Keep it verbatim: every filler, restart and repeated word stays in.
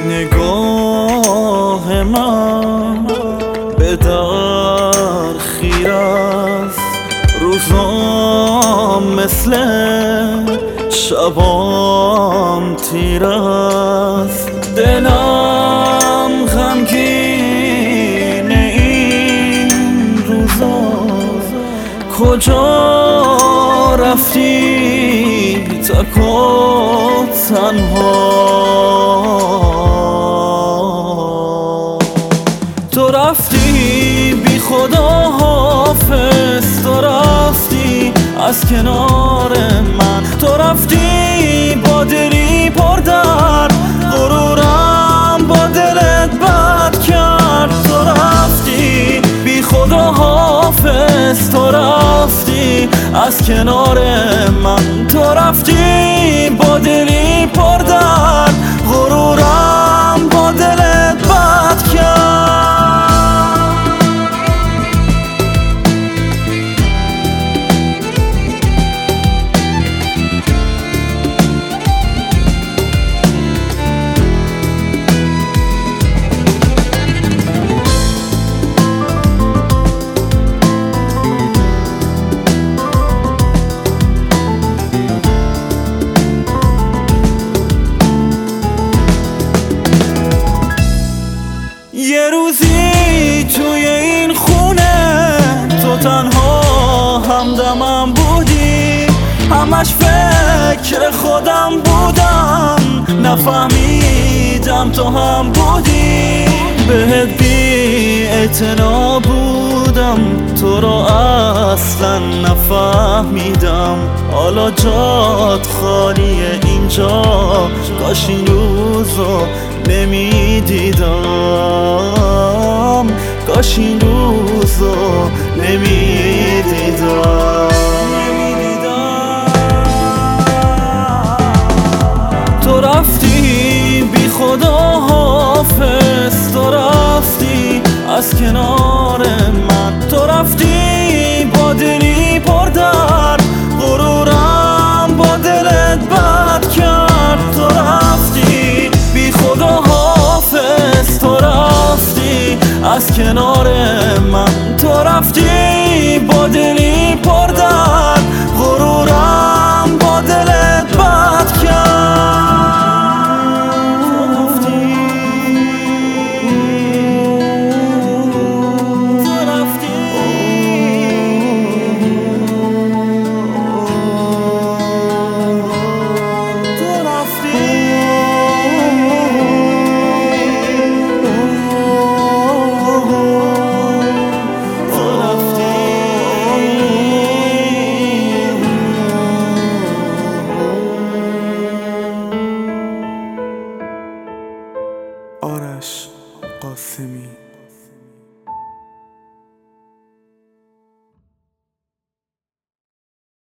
نگاه من به در خیر است، روزام مثل شبام تیر است. دلم غمگین این روزا، کجا رفتی تک و تنها؟ تو رفتی بی خدا حافظ، تو رفتی از کنار من، تو رفتی با دلی پر درد، غرورم با دلت بد کرد. تو رفتی بی خدا حافظ، تو رفتی از کنار من، تو رفتی با دلی پر درد، غرورم با دلت بد کرد. یه روزی توی این خونه تو تنها همدمم بودی، همش فکر خودم بودم، نفهمیدم تو هم بودی. بهت بی اعتنا بودم، تو رو اصلا نفهمیدم. حالا جات خالیه اینجا، کاش این روزو نمیدیدم، کاش این روزو نمیدیدم. تو رفتی بی خدا حافظ، تو رفتی از کنار من، تو رفتی با دلی پر درد، غرورم با دلت بد کرد. تو رفتی بی خدا حافظ، تو رفتی از کنار من، تو رفتی با دلی پر درد، غرورم با دلت بد کرد. آرش قاسمی.